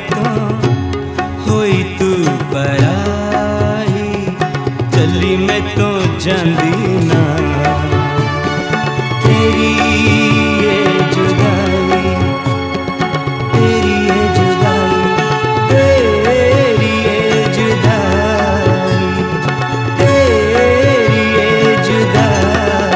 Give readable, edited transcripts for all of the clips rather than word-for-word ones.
तो होई तू पराई, चली मैं तो जांदी ना। तेरी ये जुदाई, तेरी ये जुदाई, तेरी ये जुदाई, तेरी ये जुदाई।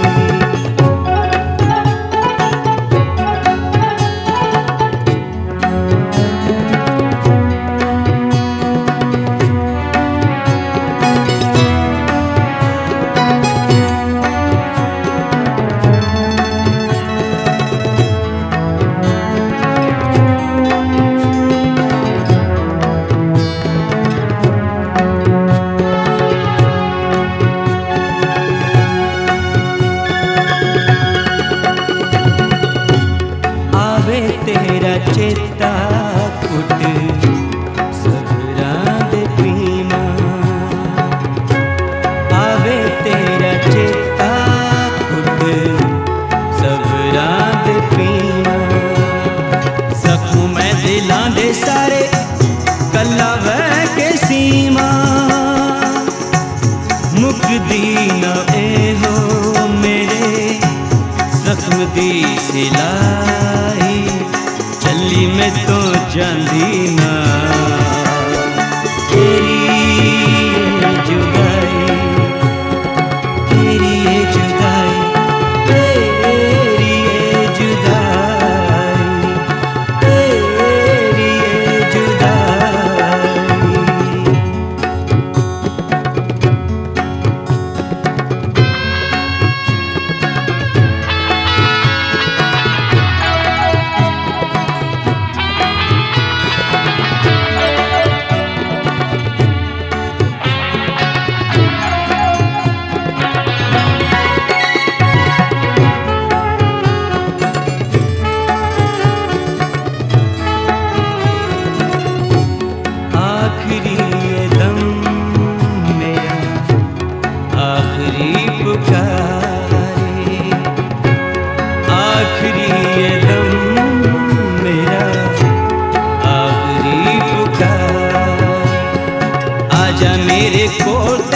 तेरा चेता कुट सबरा दे पीमा, आवे तेरा चेता कुट सबरा दे पीमा। सकूं मैं दिलां दे सारे कल्ला वह के सीमा, मुकदी न ए हो मेरे जख्म दी सिलाई, चली मैं तो जांदी ना। तेरी ये जुदाई, तेरी ये जुदाई, तेरी ये जुदाई, तेरी ये जुदाई। आखिरी ये दम मेरा आखिरी पुकारे, आखिरी ये दम मेरा आखिरी पुकार। आजा मेरे कोल